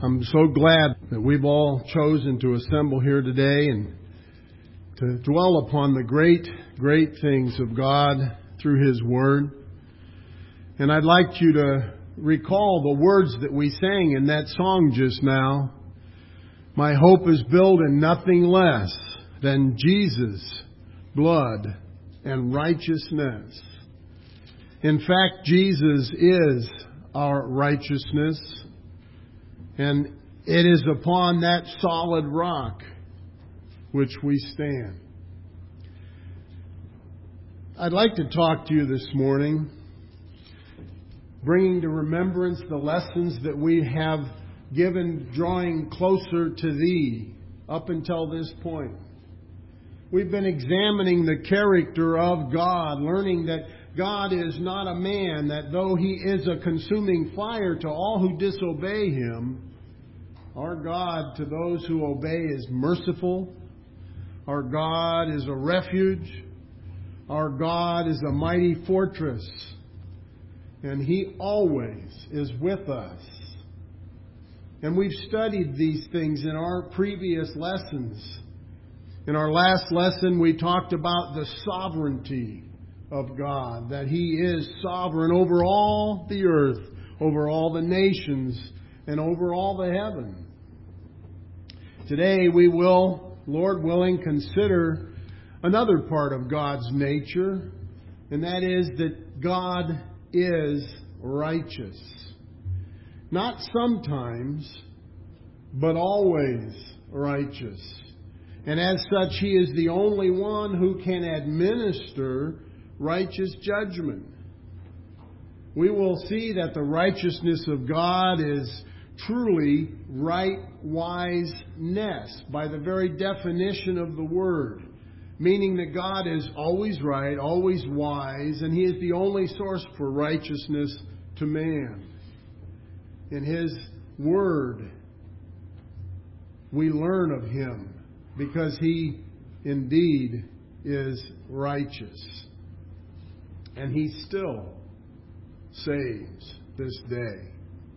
I'm so glad that we've all chosen to assemble here today and to dwell upon the great, great things of God through His Word. And I'd like you to recall the words that we sang in that song just now. My hope is built in nothing less than Jesus' blood and righteousness. In fact, Jesus is our righteousness, and it is upon that solid rock which we stand. I'd like to talk to you this morning, bringing to remembrance the lessons that we have given drawing closer to Thee up until this point. We've been examining the character of God, learning that God is not a man, that though He is a consuming fire to all who disobey Him, our God to those who obey is merciful. Our God is a refuge. Our God is a mighty fortress. And He always is with us. And we've studied these things in our previous lessons. In our last lesson, we talked about the sovereignty of God, that He is sovereign over all the earth, over all the nations, and over all the heaven. Today we will, Lord willing, consider another part of God's nature, and that is that God is righteous. Not sometimes, but always righteous. And as such, He is the only one who can administer righteous judgment. We will see that the righteousness of God is truly right wiseness by the very definition of the word, meaning that God is always right, always wise, and He is the only source for righteousness to man. In His word, we learn of Him because He indeed is righteous. And He still saves this day.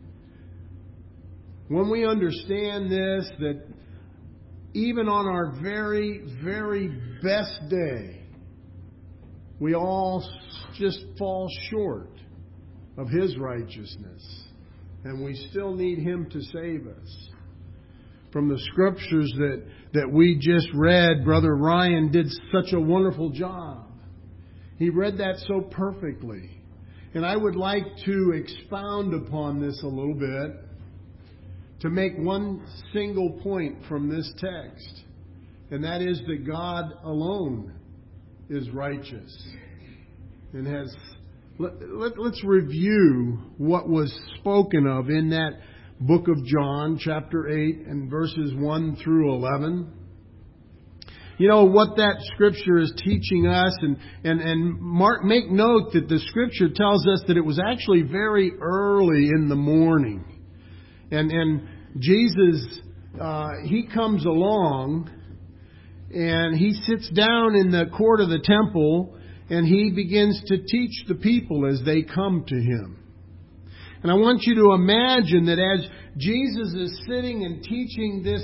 When we understand this, that even on our very, very best day, we all just fall short of His righteousness. And we still need Him to save us. From the scriptures that we just read, Brother Ryan did such a wonderful job. He read that so perfectly. And I would like to expound upon this a little bit to make one single point from this text. And that is that God alone is righteous. And let's review what was spoken of in that book of John, chapter 8, and verses 1 through 11. You know what that Scripture is teaching us, make note that the Scripture tells us that it was actually very early in the morning. And Jesus, He comes along, and He sits down in the court of the temple, and He begins to teach the people as they come to Him. And I want you to imagine that as Jesus is sitting and teaching this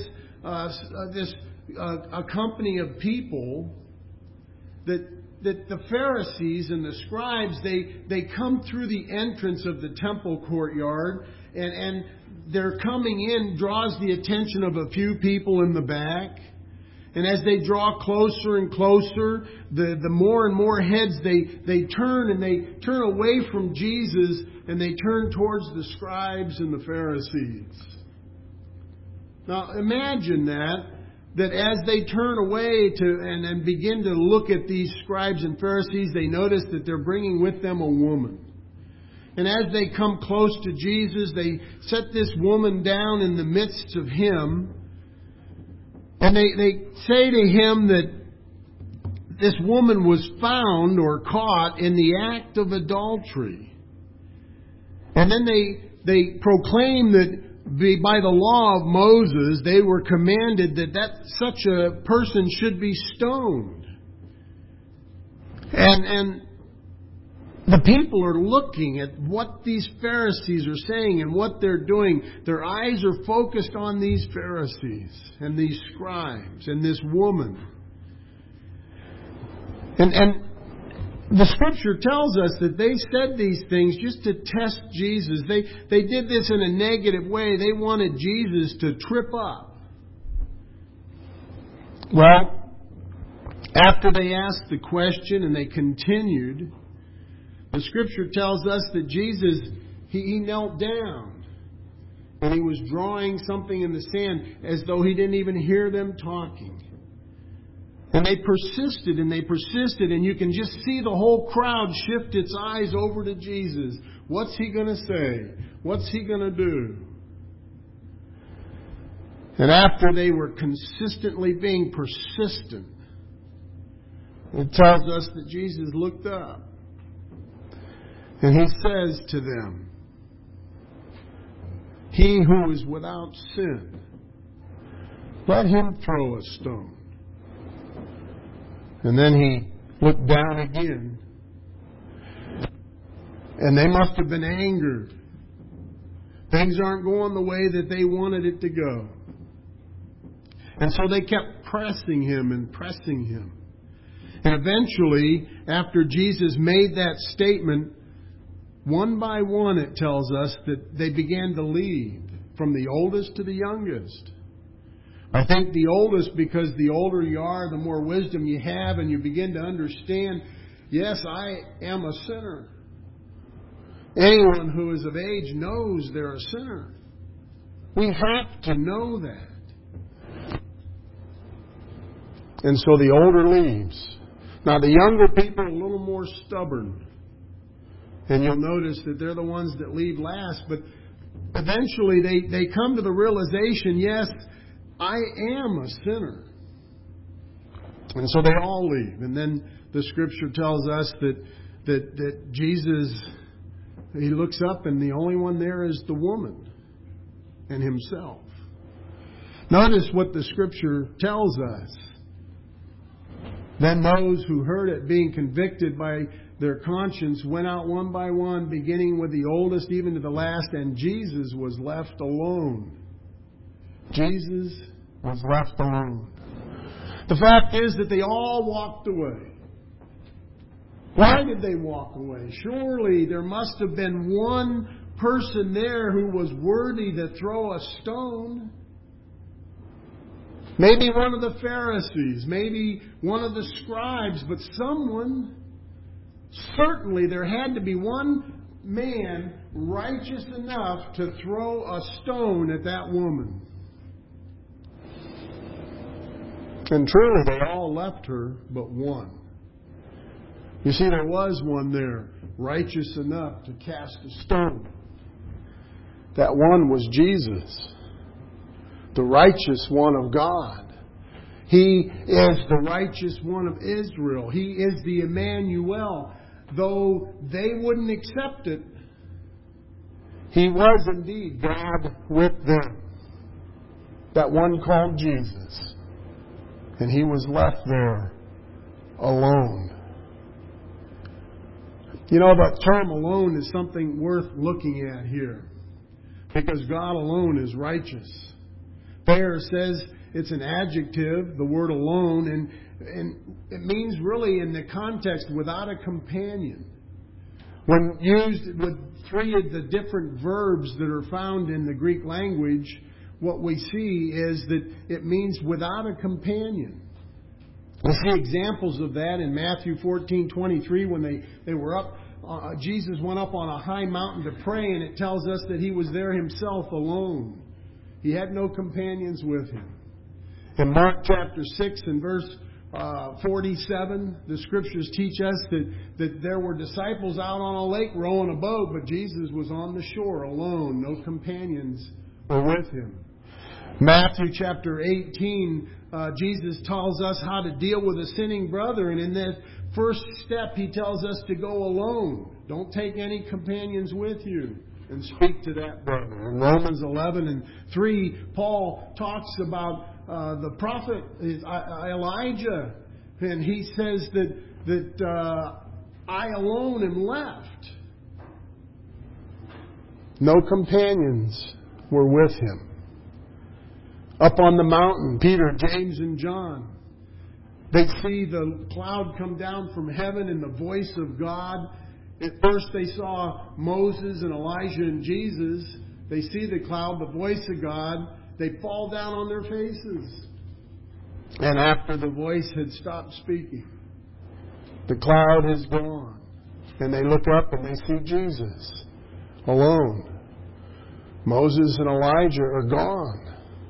a company of people, that the Pharisees and the scribes, they come through the entrance of the temple courtyard, and their coming in draws the attention of a few people in the back. And as they draw closer and closer, the more and more heads they turn, and they turn away from Jesus, and they turn towards the scribes and the Pharisees. Now imagine that as they turn away and begin to look at these scribes and Pharisees, they notice that they're bringing with them a woman. And as they come close to Jesus, they set this woman down in the midst of Him. And they say to Him that this woman was found or caught in the act of adultery. And then they proclaim that by the law of Moses, they were commanded that such a person should be stoned. And The people are looking at what these Pharisees are saying and what they're doing. Their eyes are focused on these Pharisees and these scribes and this woman. And the Scripture tells us that they said these things just to test Jesus. They did this in a negative way. They wanted Jesus to trip up. Well, after they asked the question and they continued, the Scripture tells us that Jesus, he knelt down and he was drawing something in the sand as though he didn't even hear them talking. And they persisted and they persisted, and you can just see the whole crowd shift its eyes over to Jesus. What's he going to say? What's he going to do? And after they were consistently being persistent, it tells us that Jesus looked up. And he says to them, "He who is without sin, let him throw a stone." And then he looked down again. And they must have been angered. Things aren't going the way that they wanted it to go. And so they kept pressing him and pressing him. And eventually, after Jesus made that statement, one by one it tells us that they began to leave, from the oldest to the youngest. I think the oldest, because the older you are, the more wisdom you have, and you begin to understand, yes, I am a sinner. Anyone who is of age knows they're a sinner. We have to know that. And so the older leaves. Now the younger people are a little more stubborn. And you'll notice that they're the ones that leave last. But eventually they come to the realization, yes, I am a sinner. And so they all leave. And then the Scripture tells us that Jesus, he looks up and the only one there is the woman and himself. Notice what the Scripture tells us. Then those who heard it, being convicted by their conscience, went out one by one, beginning with the oldest even to the last, and Jesus was left alone. Jesus was left alone. The fact is that they all walked away. Why did they walk away? Surely there must have been one person there who was worthy to throw a stone. Maybe one of the Pharisees, maybe one of the scribes, but someone. Certainly there had to be one man righteous enough to throw a stone at that woman. And truly they all left her but one. You see, there was one there righteous enough to cast a stone. That one was Jesus, the righteous one of God. He is the righteous one of Israel. He is the Emmanuel. Though they wouldn't accept it, He was indeed God with them. That one called Jesus. And He was left there alone. You know, that term alone is something worth looking at here. Because God alone is righteous. There says it's an adjective, the word alone, and it means really in the context without a companion. When used with three of the different verbs that are found in the Greek language, what we see is that it means without a companion. We see examples of that in Matthew 14:23 when they were up. Jesus went up on a high mountain to pray, and it tells us that He was there Himself alone. He had no companions with Him. In Mark chapter 6 and verse 47, the Scriptures teach us that there were disciples out on a lake rowing a boat, but Jesus was on the shore alone. No companions were with Him. Matthew chapter 18, Jesus tells us how to deal with a sinning brother, and in that first step He tells us to go alone. Don't take any companions with you and speak to that brother. In Romans 11:3, Paul talks about the prophet Elijah, and he says that I alone am left. No companions were with him. Up on the mountain, Peter, James, and John, they see the cloud come down from heaven and the voice of God. At first they saw Moses and Elijah and Jesus. They see the cloud, the voice of God. They fall down on their faces. And after the voice had stopped speaking, the cloud has gone. And they look up and they see Jesus alone. Moses and Elijah are gone.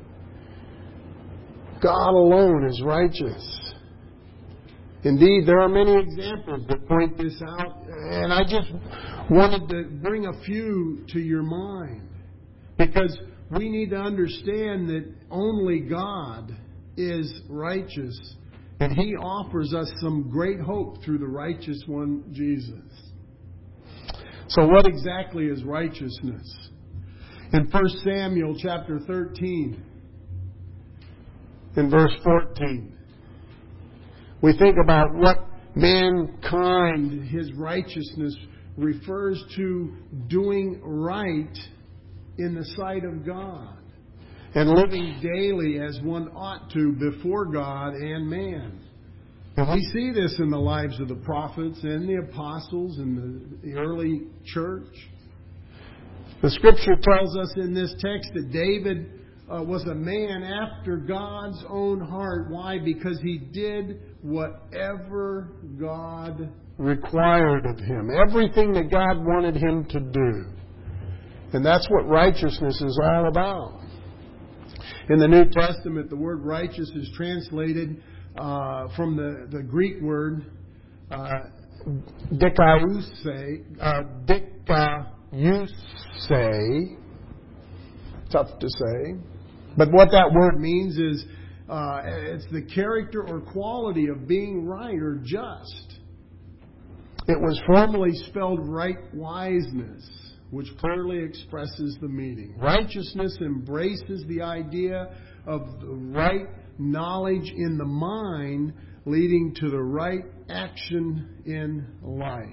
God alone is righteous. Indeed, there are many examples that point this out, and I just wanted to bring a few to your mind, because we need to understand that only God is righteous, and He offers us some great hope through the righteous one, Jesus. So what exactly is righteousness? In 1 Samuel chapter 13, in verse 14, we think about what mankind, his righteousness, refers to doing right in the sight of God and living daily as one ought to before God and man. And we see this in the lives of the prophets and the apostles and the early church. The Scripture tells us in this text that David was a man after God's own heart. Why? Because he did whatever God required of him. Everything that God wanted him to do. And that's what righteousness is all about. In the New Testament, the word righteous is translated from the Greek word dikaiosune. Tough to say. But what that word means is it's the character or quality of being right or just. It was formerly spelled right-wiseness, which clearly expresses the meaning. Righteousness embraces the idea of the right knowledge in the mind leading to the right action in life.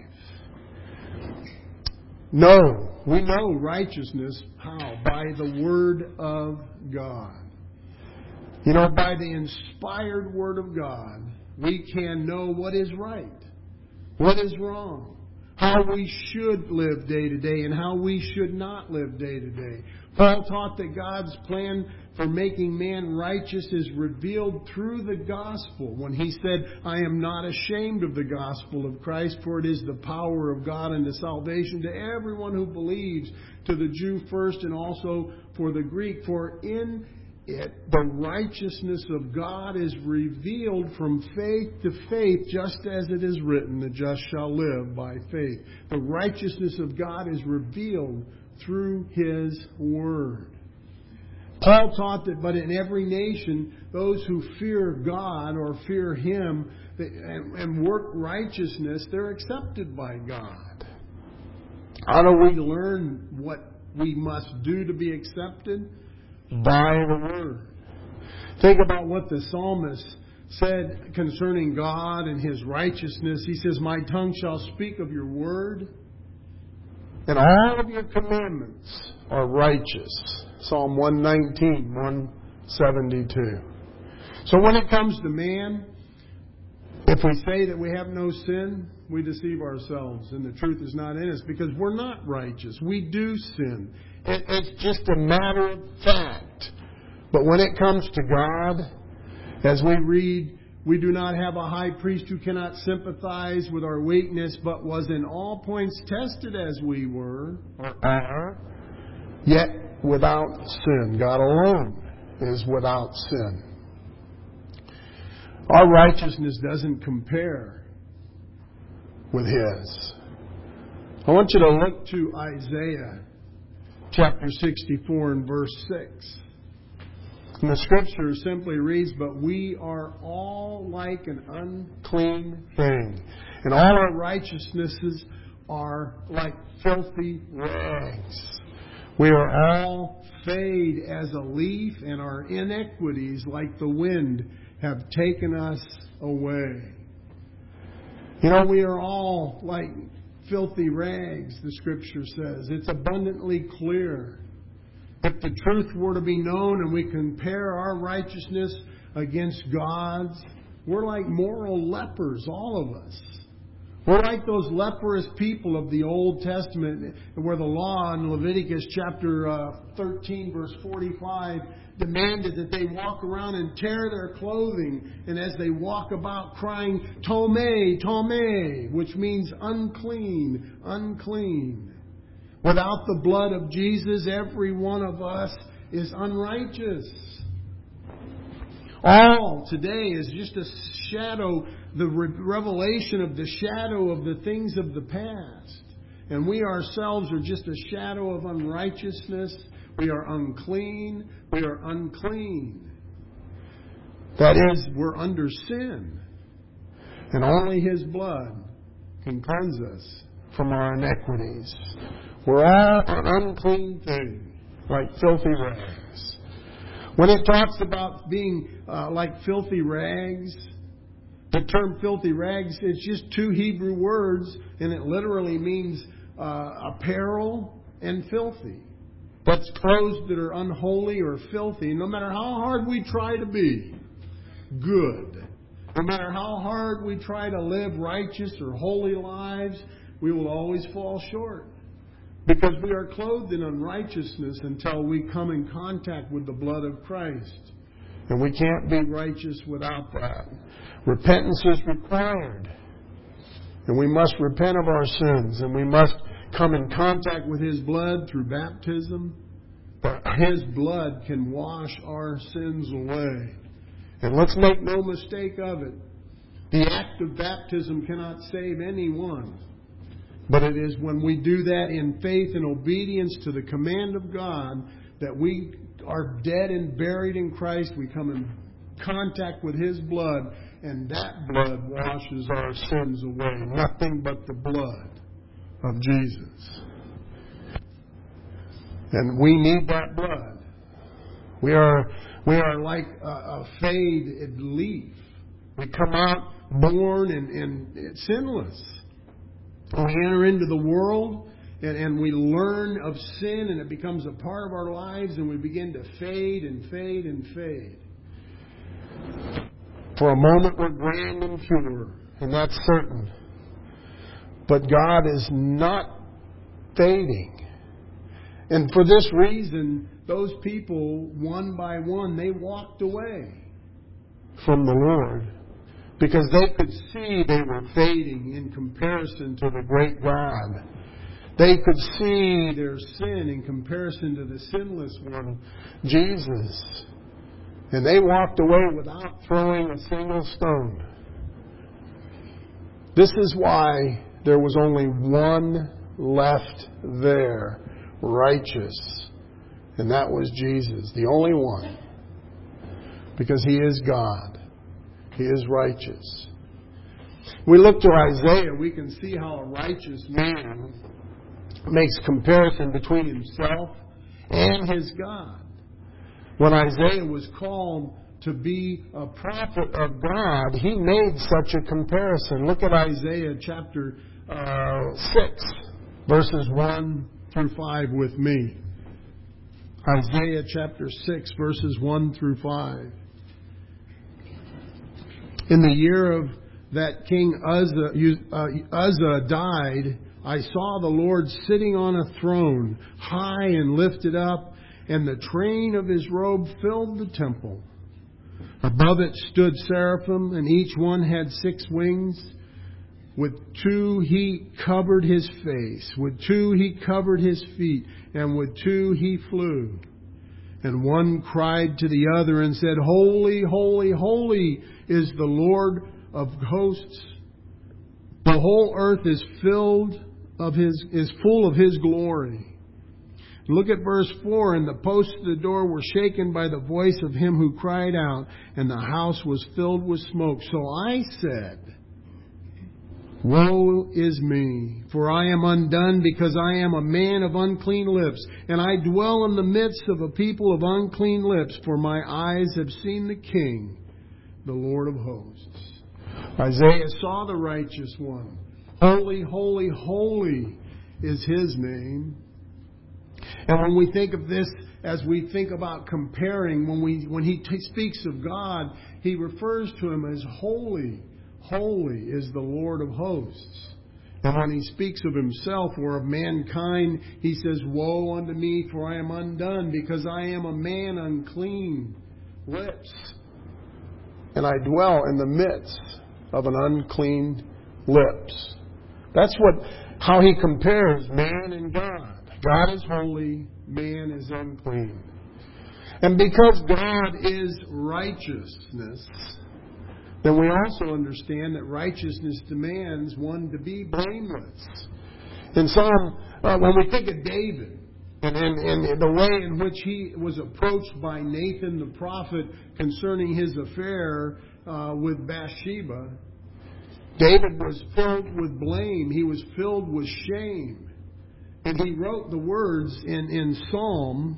We know righteousness. How? By the Word of God. You know, by the inspired Word of God, we can know what is right, what is wrong, how we should live day to day, and how we should not live day to day. Paul taught that God's plan for making man righteous is revealed through the gospel when he said, I am not ashamed of the gospel of Christ, for it is the power of God unto salvation to everyone who believes, to the Jew first and also for the Greek. For in it the righteousness of God is revealed from faith to faith, just as it is written, the just shall live by faith. The righteousness of God is revealed through His Word. Paul taught that, but in every nation, those who fear God or fear Him and work righteousness, they're accepted by God. How do we learn what we must do to be accepted? By the Word. Think about what the psalmist said concerning God and His righteousness. He says, my tongue shall speak of your word, and all of your commandments are righteous. Psalm 119, 172. So when it comes to man, if we say that we have no sin, we deceive ourselves, and the truth is not in us, because we're not righteous. We do sin. It's just a matter of fact. But when it comes to God, as we read, we do not have a high priest who cannot sympathize with our weakness, but was in all points tested as we were, or are, yet without sin. God alone is without sin. Our righteousness doesn't compare with His. I want you to look to Isaiah chapter 64 and verse 6. And the Scripture simply reads, but we are all like an unclean thing, and all our righteousnesses are like filthy rags. We are all fade as a leaf, and our iniquities, like the wind, have taken us away. You know, we are all like filthy rags, the Scripture says. It's abundantly clear. If the truth were to be known and we compare our righteousness against God's, we're like moral lepers, all of us. We're like those leprous people of the Old Testament where the law in Leviticus chapter 13 verse 45 demanded that they walk around and tear their clothing, and as they walk about crying, Tomei, Tomei, which means unclean, unclean. Without the blood of Jesus, every one of us is unrighteous. All today is just a shadow, the revelation of the shadow of the things of the past. And we ourselves are just a shadow of unrighteousness. We are unclean. We are unclean. That is, we're under sin. And only His blood can cleanse us from our iniquities. We're all an unclean thing, like filthy rags. When it talks about being like filthy rags, the term filthy rags, it's just two Hebrew words, and it literally means apparel and filthy. That's clothes that are unholy or filthy. No matter how hard we try to be good, no matter how hard we try to live righteous or holy lives, we will always fall short. Because we are clothed in unrighteousness until we come in contact with the blood of Christ. And we can't be righteous without that. Repentance is required. And we must repent of our sins. And we must come in contact with His blood through baptism. But His blood can wash our sins away. And let's make no mistake of it. The act of baptism cannot save anyone. But it is when we do that in faith and obedience to the command of God that we are dead and buried in Christ. We come in contact with His blood, and that blood washes our sins away. Nothing but the blood of Jesus. And we need that blood. We are like a faded leaf. We come out born and sinless. We enter into the world and we learn of sin, and it becomes a part of our lives, and we begin to fade and fade and fade. For a moment we're grand and pure, and that's certain. But God is not fading. And for this reason, those people, one by one, they walked away from the Lord. Because they could see they were fading in comparison to the great God. They could see their sin in comparison to the sinless one, Jesus. And they walked away without throwing a single stone. This is why there was only one left there, righteous. And that was Jesus, the only one. Because He is God. He is righteous. We look to Isaiah, we can see how a righteous man makes comparison between himself and his God. When Isaiah was called to be a prophet of God, he made such a comparison. Look at Isaiah chapter 6, verses 1 through 5 with me. Isaiah chapter 6, verses 1 through 5. In the year of that King Uzzah died, I saw the Lord sitting on a throne, high and lifted up, and the train of His robe filled the temple. Above it stood seraphim, and each one had 6 wings. With 2 He covered His face, with 2 He covered His feet, and with 2 He flew. And one cried to the other and said, Holy, holy, holy is the Lord of hosts. The whole earth is full of His glory. Look at verse 4. And the posts of the door were shaken by the voice of him who cried out, and the house was filled with smoke. So I said, Woe is me, for I am undone, because I am a man of unclean lips, and I dwell in the midst of a people of unclean lips, for my eyes have seen the King, the Lord of hosts. Isaiah saw the righteous one. Holy, holy, holy is His name. And when we think of this, as we think about comparing, when He speaks of God, He refers to Him as holy. Holy is the Lord of hosts. And when He speaks of Himself or of mankind, He says, woe unto me, for I am undone, because I am a man unclean lips. And I dwell in the midst of an unclean lips. That's how He compares man and God. God is holy, man is unclean. And because God is righteousness, then we also understand that righteousness demands one to be blameless. In Psalm, when we think of David, and the way in which he was approached by Nathan the prophet concerning his affair with Bathsheba, David was filled with blame. He was filled with shame. And he wrote the words in Psalm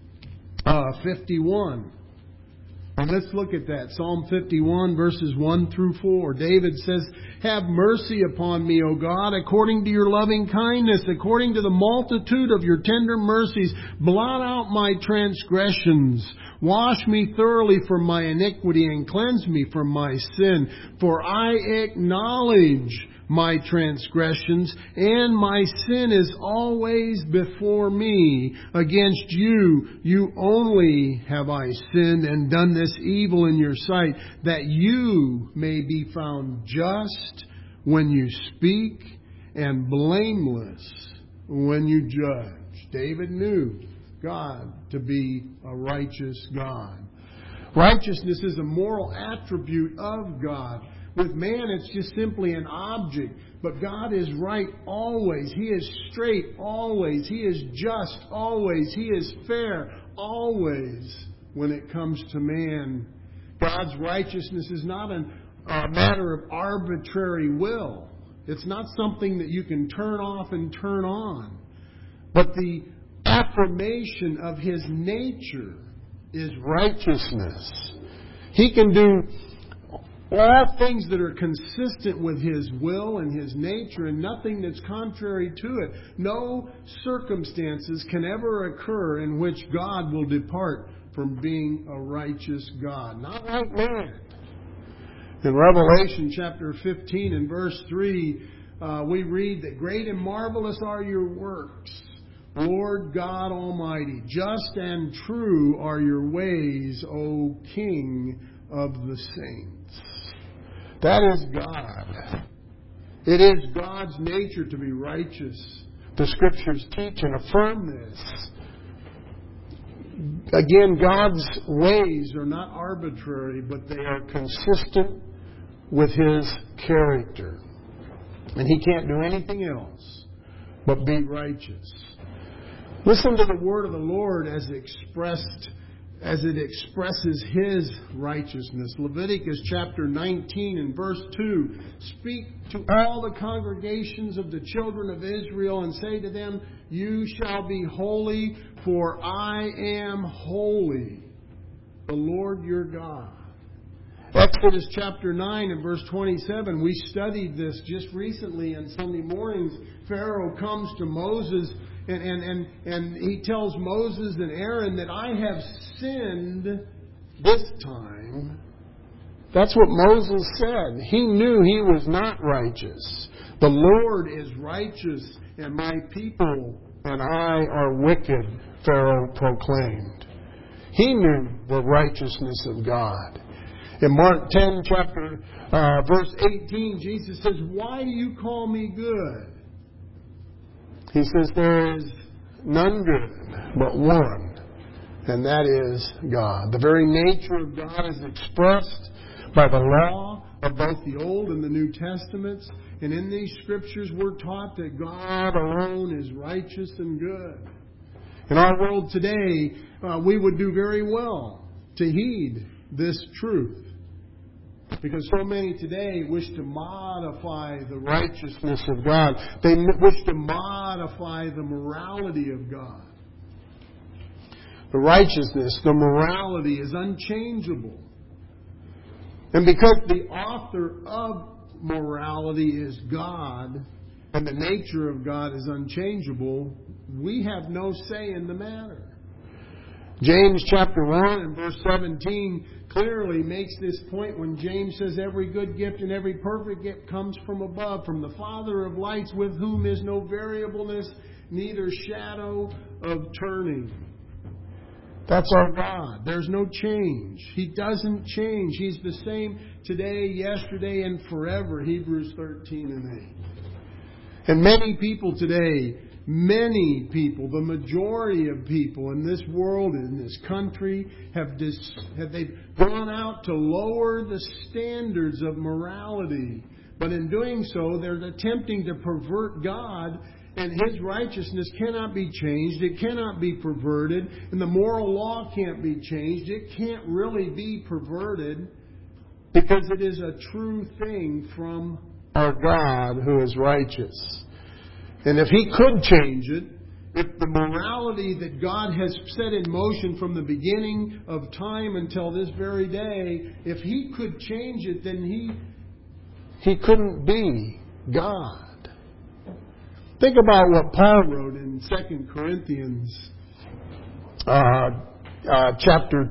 51. And let's look at that. Psalm 51, verses 1 through 4. David says, have mercy upon me, O God, according to your loving kindness, according to the multitude of your tender mercies. Blot out my transgressions. Wash me thoroughly from my iniquity and cleanse me from my sin. For I acknowledge my transgressions, and my sin is always before me. Against you only have I sinned and done this evil in your sight, that you may be found just when you speak and blameless when you judge. David knew God to be a righteous God. Righteousness is a moral attribute of God. With man, it's just simply an object. But God is right always. He is straight always. He is just always. He is fair always when it comes to man. God's righteousness is not a matter of arbitrary will. It's not something that you can turn off and turn on. But the affirmation of His nature is righteousness. He can do all things that are consistent with His will and His nature, and nothing that's contrary to it. No circumstances can ever occur in which God will depart from being a righteous God. Not like man. In Revelation chapter 15 and verse 3, we read that great and marvelous are your works, Lord God Almighty. Just and true are your ways, O King of the saints. That is God. It is God's nature to be righteous. The Scriptures teach and affirm this. Again, God's ways are not arbitrary, but they are consistent with His character. And He can't do anything else but be righteous. Listen to the word of the Lord as it expresses His righteousness. Leviticus chapter 19 and verse 2. Speak to all the congregations of the children of Israel and say to them, you shall be holy, for I am holy, the Lord your God. Exodus chapter 9 and verse 27. We studied this just recently on Sunday mornings. Pharaoh comes to Moses and he tells Moses and Aaron that I have sinned this time. That's what Moses said. He knew he was not righteous. The Lord is righteous, and my people and I are wicked, Pharaoh proclaimed. He knew the righteousness of God. In Mark 10, verse 18, Jesus says, why do you call me good? He says, there is none good but one, and that is God. The very nature of God is expressed by the law of both the Old and the New Testaments. And in these Scriptures, we're taught that God alone is righteous and good. In our world today, we would do very well to heed this truth. Because so many today wish to modify the righteousness of God. They wish to modify the morality of God. The righteousness, the morality is unchangeable. And because the author of morality is God, and the nature of God is unchangeable, we have no say in the matter. James chapter 1 and verse 17 clearly makes this point when James says, every good gift and every perfect gift comes from above, from the Father of lights, with whom is no variableness, neither shadow of turning. That's our God. There's no change. He doesn't change. He's the same today, yesterday, and forever. Hebrews 13 and 8. And many people today, the majority of people in this world, in this country, they've gone out to lower the standards of morality. But in doing so, they're attempting to pervert God, and His righteousness cannot be changed. It cannot be perverted. And the moral law can't be changed. It can't really be perverted because it is a true thing from our God who is righteous. And if He could change it, if the morality that God has set in motion from the beginning of time until this very day, if He could change it, then He couldn't be God. Think about what Paul wrote in 2 Corinthians chapter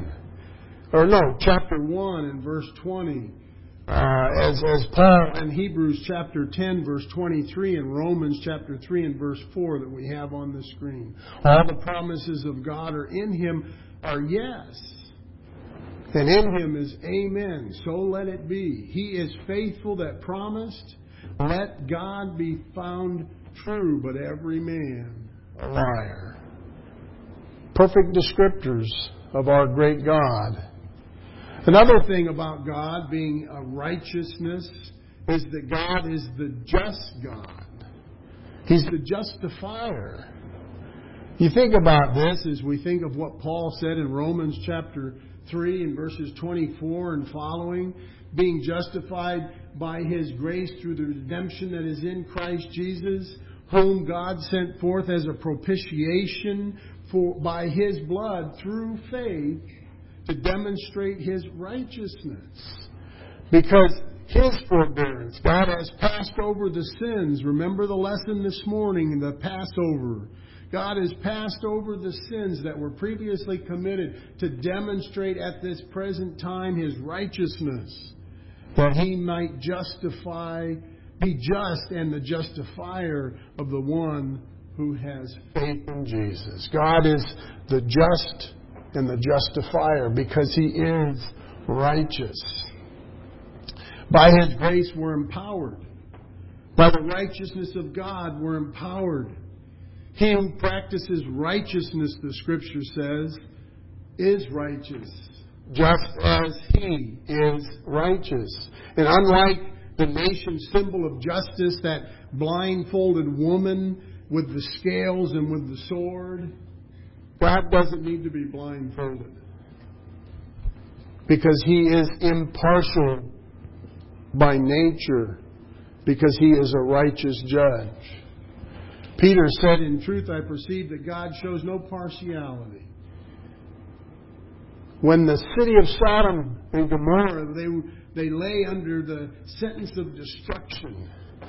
1 and verse 20. As Paul in Hebrews chapter 10 verse 23 and Romans chapter 3 and verse 4 that we have on the screen. All the promises of God are in Him are yes. And in Him is amen. So let it be. He is faithful that promised. Let God be found true, but every man a liar. Perfect descriptors of our great God. Another thing about God being a righteousness is that God is the just God. He's the justifier. You think about this as we think of what Paul said in Romans chapter 3 and verses 24 and following, being justified by His grace through the redemption that is in Christ Jesus, whom God sent forth as a propitiation by His blood through faith to demonstrate His righteousness. Because His forbearance, God has passed over the sins. Remember the lesson this morning, the Passover. God has passed over the sins that were previously committed to demonstrate at this present time His righteousness, that He might be just and the justifier of the one who has faith in Jesus. God is the just and the justifier because He is righteous. By His grace we're empowered. By the righteousness of God we're empowered. He who practices righteousness, the Scripture says, is righteous, just as He is righteous. And unlike the nation's symbol of justice, that blindfolded woman with the scales and with the sword, God doesn't need to be blindfolded. Because He is impartial by nature. Because He is a righteous judge. Peter said, in truth, I perceive that God shows no partiality. When the city of Sodom and Gomorrah, they lay under the sentence of destruction.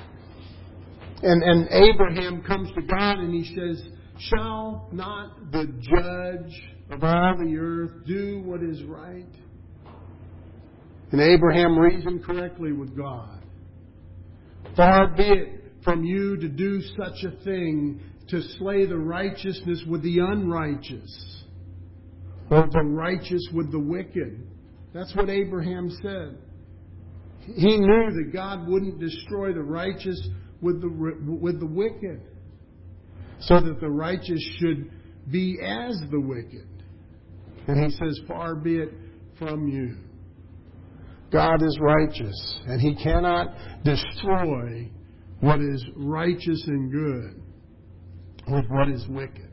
And Abraham comes to God and he says, shall not the judge of all the earth do what is right? And Abraham reasoned correctly with God. Far be it from you to do such a thing, to slay the righteousness with the unrighteous, or the righteous with the wicked. That's what Abraham said. He knew that God wouldn't destroy the righteous with the wicked, so that the righteous should be as the wicked. And He says, far be it from you. God is righteous, and He cannot destroy what is righteous and good with what is wicked.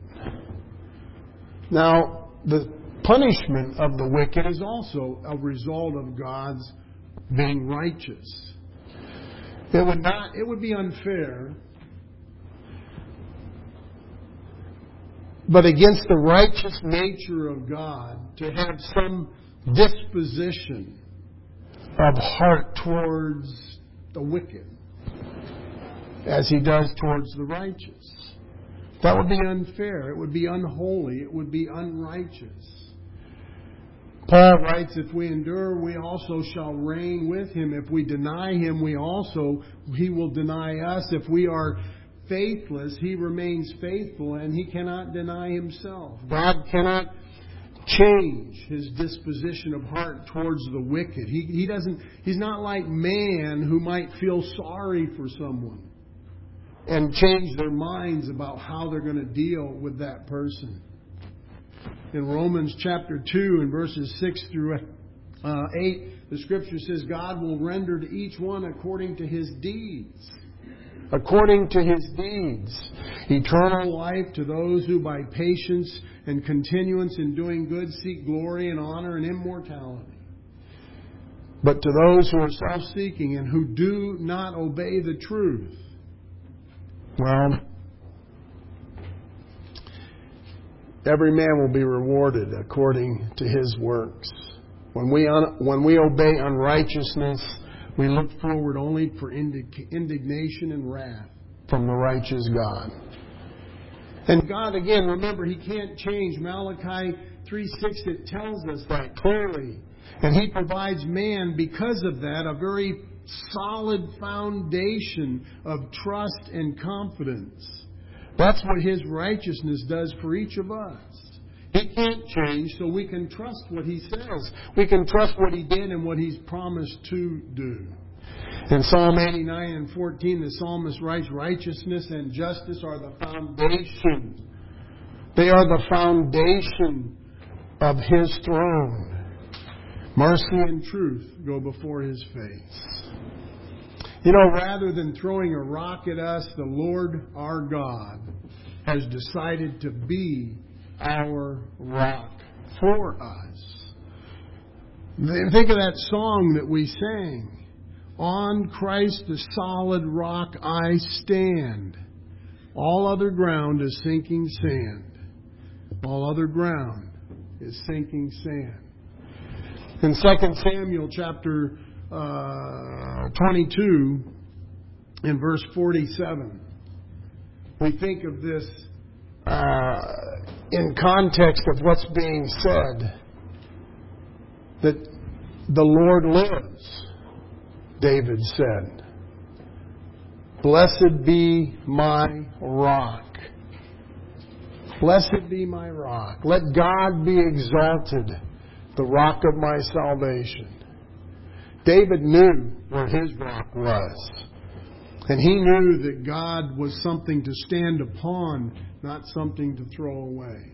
Now, the punishment of the wicked is also a result of God's being righteous. It would be unfair, but against the righteous nature of God, to have some disposition of heart towards the wicked as He does towards the righteous. That would be unfair. It would be unholy. It would be unrighteous. Paul writes, if we endure, we also shall reign with Him. If we deny Him, He will deny us. If we are faithless, He remains faithful, and He cannot deny Himself. God cannot change His disposition of heart towards the wicked. He's not like man who might feel sorry for someone and change their minds about how they're going to deal with that person. In Romans chapter 2 and verses 6 through 8, the Scripture says, God will render to each one according to his deeds. According to his deeds. Eternal life to those who by patience and continuance in doing good seek glory and honor and immortality. But to those who are self-seeking and who do not obey the truth, well, every man will be rewarded according to his works. When we obey unrighteousness, we look forward only for indignation and wrath from the righteous God. And God, again, remember, He can't change. Malachi 3:6, it tells us that clearly. And He provides man, because of that, a very solid foundation of trust and confidence. That's what His righteousness does for each of us. He can't change, so we can trust what He says. We can trust what He did and what He's promised to do. In Psalm 89 and 14, the psalmist writes, righteousness and justice are the foundation. They are the foundation of His throne. Mercy and truth go before His face. You know, rather than throwing a rock at us, the Lord our God has decided to be our rock for us. Think of that song that we sang. On Christ the solid rock I stand. All other ground is sinking sand. All other ground is sinking sand. In 2 Samuel chapter 22, in verse 47, we think of this in context of what's being said, that the Lord lives, David said. Blessed be my rock. Blessed be my rock. Let God be exalted, the rock of my salvation. David knew where his rock was. And he knew that God was something to stand upon, not something to throw away.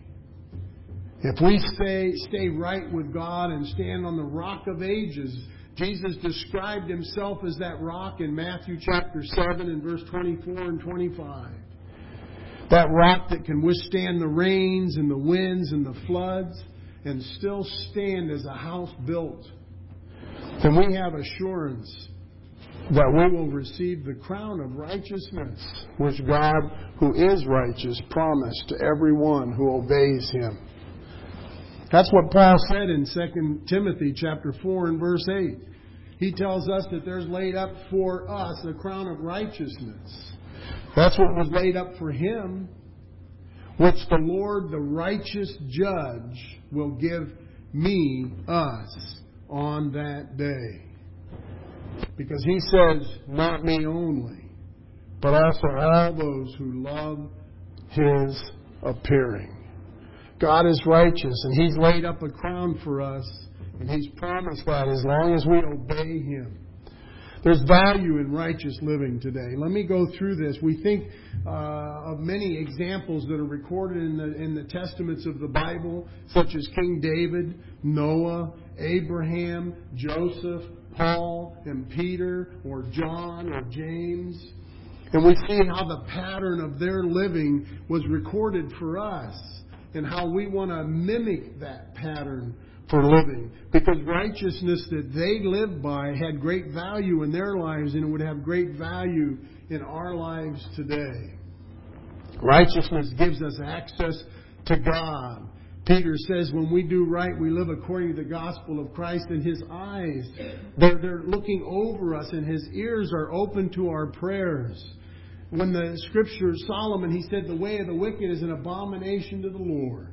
If we stay right with God and stand on the rock of ages, Jesus described Himself as that rock in Matthew chapter 7 and verse 24 and 25. That rock that can withstand the rains and the winds and the floods and still stand as a house built. And we have assurance that we will receive the crown of righteousness, which God, who is righteous, promised to everyone who obeys Him. That's what Paul said in 2 Timothy chapter 4 and verse 8. He tells us that there's laid up for us a crown of righteousness. That's what was laid up for Him, which the Lord, the righteous judge, will give me, us, on that day. Because He says, not me only, but also all those who love His appearing. God is righteous, and He's laid up a crown for us, and He's promised that as long as we obey Him. There's value in righteous living today. Let me go through this. We think of many examples that are recorded in the testaments of the Bible, such as King David, Noah, Abraham, Joseph, Paul, and Peter, or John, or James. And we see how the pattern of their living was recorded for us, and how we want to mimic that pattern for living. Because righteousness that they lived by had great value in their lives, and it would have great value in our lives today. Righteousness gives us access to God, Peter says when we do right, we live according to the gospel of Christ, and His eyes, they're looking over us, and His ears are open to our prayers. When the Scripture, Solomon, he said, the way of the wicked is an abomination to the Lord.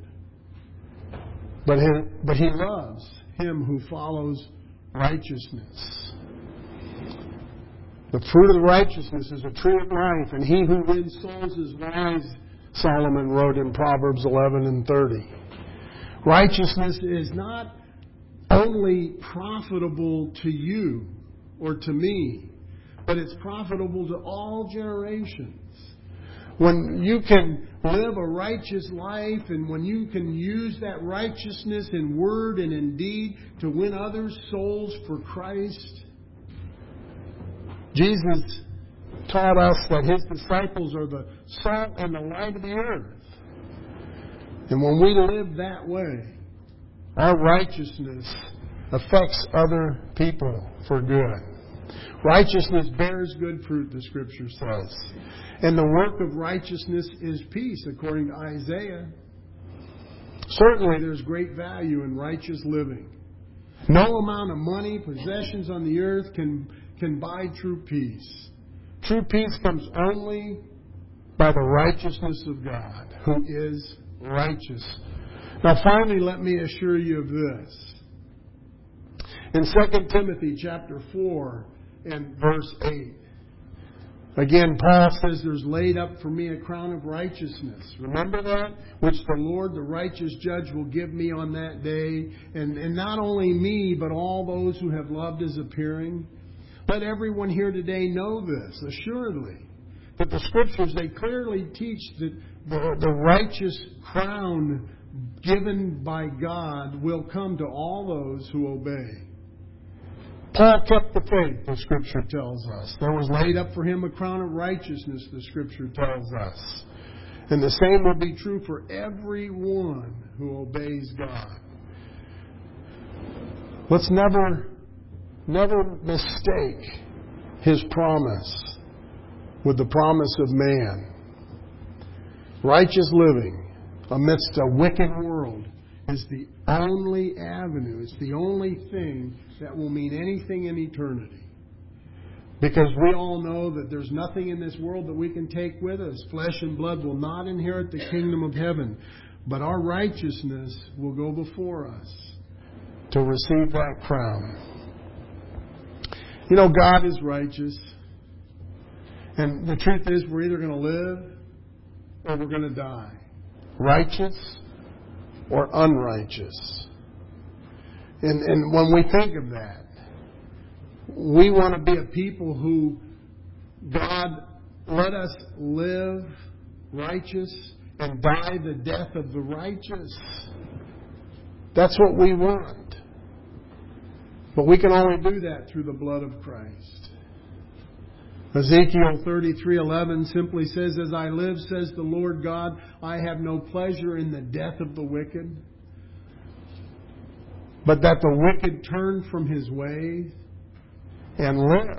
But He loves him who follows righteousness. The fruit of righteousness is a tree of life, and he who wins souls is wise, Solomon wrote in Proverbs 11:30. Righteousness is not only profitable to you or to me, but it's profitable to all generations. When you can live a righteous life, and when you can use that righteousness in word and in deed to win others' souls for Christ. Jesus taught us that His disciples are the salt and the light of the earth. And when we live that way, our righteousness affects other people for good. Righteousness bears good fruit, the Scripture says. And the work of righteousness is peace, according to Isaiah. Certainly there's great value in righteous living. No amount of money, possessions on the earth can buy true peace. True peace comes only by the righteousness of God, who is righteous. Now finally, let me assure you of this. In 2 Timothy chapter 4 and verse 8, again, Paul says, there's laid up for me a crown of righteousness. Remember that? Which the Lord, the righteous judge, will give me on that day. And not only me, but all those who have loved His appearing. Let everyone here today know this, assuredly, that the Scriptures, they clearly teach that the righteous crown given by God will come to all those who obey. Paul kept the faith, the Scripture tells us. There was laid up for him a crown of righteousness, the Scripture tells us. And the same will be true for everyone who obeys God. Let's never mistake His promise with the promise of man. Righteous living amidst a wicked world is the only avenue, it's the only thing that will mean anything in eternity. Because we all know that there's nothing in this world that we can take with us. Flesh and blood will not inherit the kingdom of heaven, but our righteousness will go before us to receive that crown. You know, God is righteous. And the truth is, we're either going to live or we're going to die. Righteous or unrighteous. And when we think of that, we want to be a people who God let us live righteous and die the death of the righteous. That's what we want. But we can only do that through the blood of Christ. Ezekiel 33:11 simply says, as I live, says the Lord God, I have no pleasure in the death of the wicked, but that the wicked turn from his ways and live.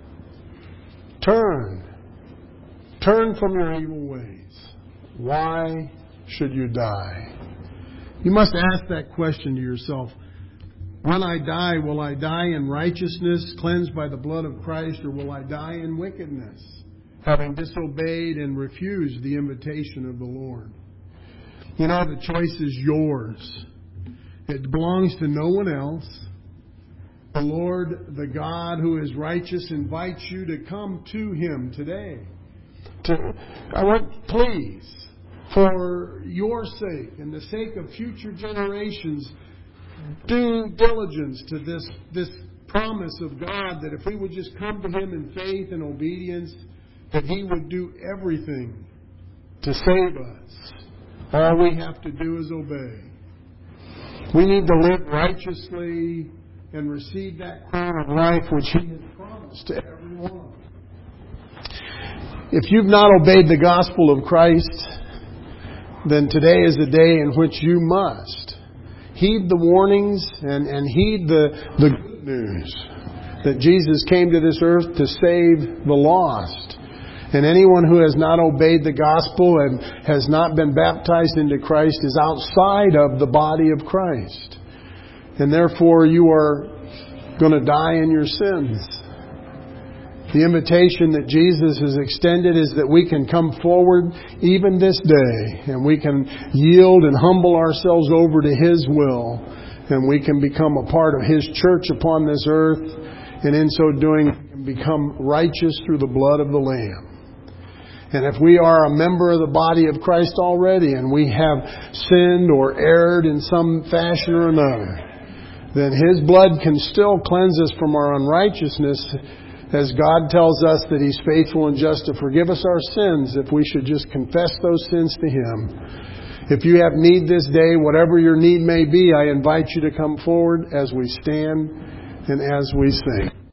Turn from your evil ways. Why should you die? You must ask that question to yourself. When I die, will I die in righteousness, cleansed by the blood of Christ, or will I die in wickedness, having disobeyed and refused the invitation of the Lord? You know, the choice is yours. It belongs to no one else. The Lord, the God who is righteous, invites you to come to Him today. Please, for your sake and the sake of future generations, due diligence to this promise of God that if we would just come to Him in faith and obedience, that He would do everything to save us. All we have to do is obey. We need to live righteously and receive that crown of life which He has promised to everyone. If you've not obeyed the gospel of Christ, then today is a day in which you must heed the warnings and heed the good news that Jesus came to this earth to save the lost. And anyone who has not obeyed the gospel and has not been baptized into Christ is outside of the body of Christ. And therefore you are going to die in your sins. The invitation that Jesus has extended is that we can come forward even this day, and we can yield and humble ourselves over to His will, and we can become a part of His church upon this earth, and in so doing we can become righteous through the blood of the Lamb. And if we are a member of the body of Christ already, and we have sinned or erred in some fashion or another, then His blood can still cleanse us from our unrighteousness, as God tells us that He's faithful and just to forgive us our sins if we should just confess those sins to Him. If you have need this day, whatever your need may be, I invite you to come forward as we stand and as we sing.